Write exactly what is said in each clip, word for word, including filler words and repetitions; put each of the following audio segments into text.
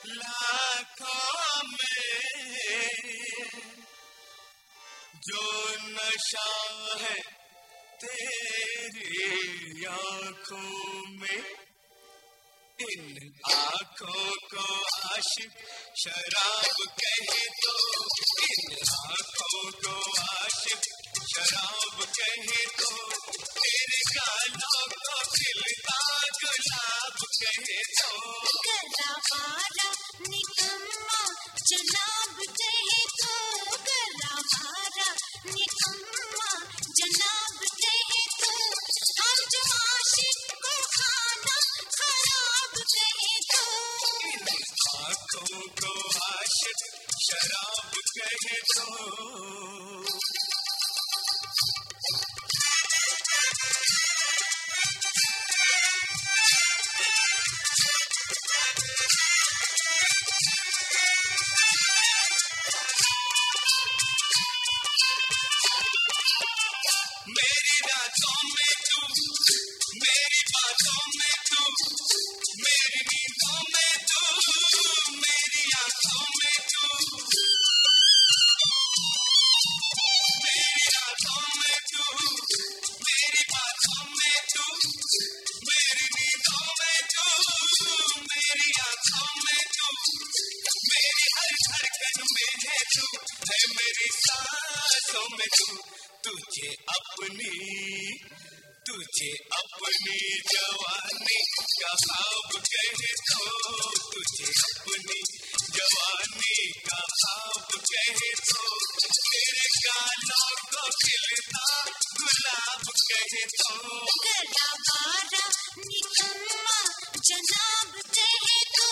लाखों में जो नशा है तेरी आँखों में, इन आँखों को आशिक शराब कहे तो, इन आँखों को आशिक शराब कहे तो, तेरे गालों को खिलता गुलाब कहे तो। गला वाला निकम्मा जनाब कहे तो, गला वाला निकम्मा जनाब कहे तो, हम जो आशिक को खाना खराब कहे तो। इन आँखों को आशिक शराब कहे तो। मेरी रातों में तू, मेरी बातों में तू, मेरी नींदों में तू, मेरी आँखों में तू, मेरी रातों में तू, मेरी बातों में तू, मेरी नींदों में तू, मेरी आँखों में तू, मेरी हर धड़कन में है तू, है मेरी सांसों में तू। तुझे अपनी, तुझे अपनी जवानी का ख्वाब कहे तो, तुझे अपनी जवानी का ख्वाब कहे तो, तेरे गालों को खिलता गुलाब कहे तो। गला वाला निकम्मा जनाब कहे तो।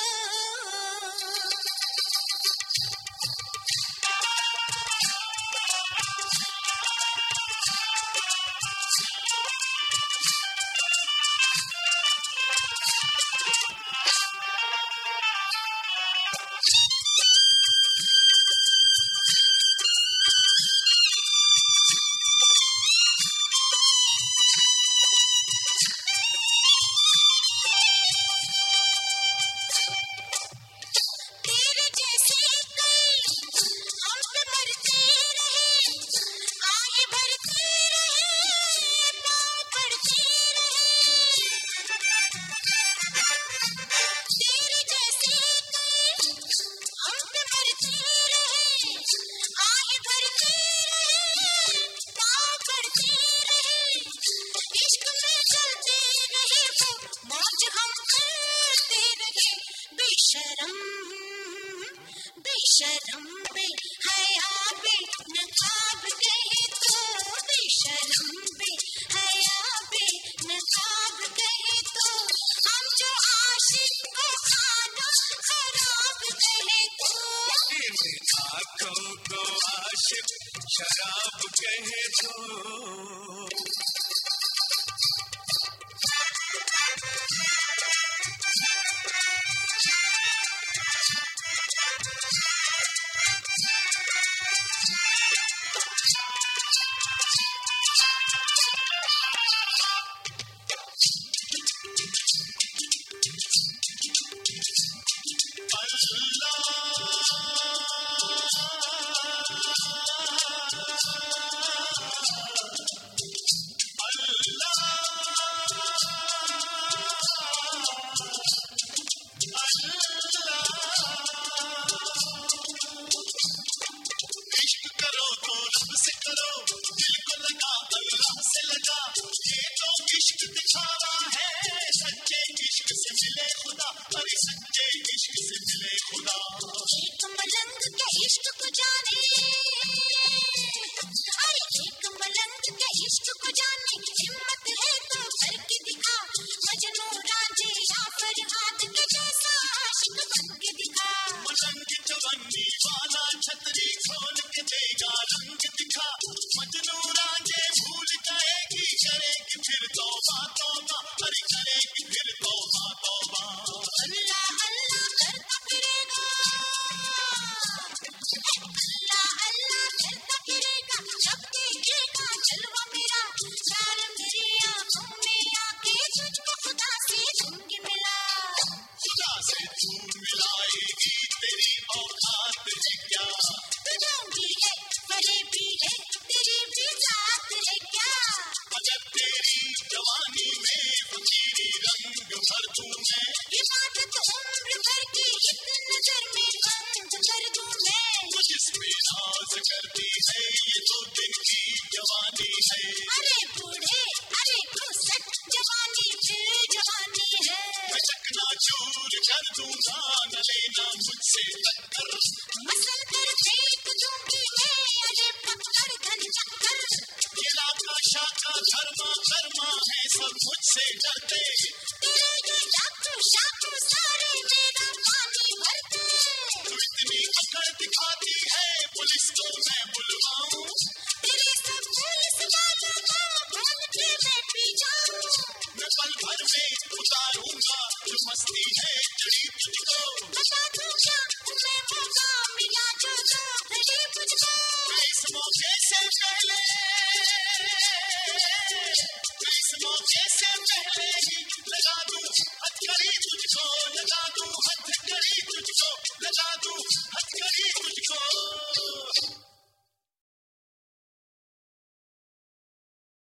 बेशरम बे हया बे नकाब कहे तो, बेशरम बे हया बे नकाब कहे तो, हम जो आशिक को खाना खराब कहे तो। इन आँखों को आशिक शराब कहे तो। मिलाएगी तेरी जवानी में फकीरी रंग भर दूं मैं। ये बात तो उम्र भर की एक नजर में बंद कर दूं मैं। मुझ इसमें नाज करती है ये दो दिन की जवानी है। अरे बूढ़े अरे घुसट जवानी फिर जवानी है। मैं चकनाचूर कर दूंगा न लेना मुझसे टक्कर। मसल कर फेंक दूंगी मैं अरे पकड़ घन चक्कर। ये लाका शाका धर्मा कर्मा है सब मुझसे डरते। तेरे ये डाकू शाकू सारे मेरा पानी भरते। तू इतनी अकड़ दिखाती है पुलिस को मैं बुलवाऊं। तेरे सब पुलिस वालों को भूल के मैं पी जाऊं। मैं पल भर में उतारूंगा जो मस्ती है चढ़ी तुझको। बता दूं क्या तुम्हें मौका मिला जो दो घड़ी मुझको। इस मौके से पहले इस मौके से पहले ही लगा दूं हथकड़ी तुझको। लगा दूं हथकड़ी तुझको। लगा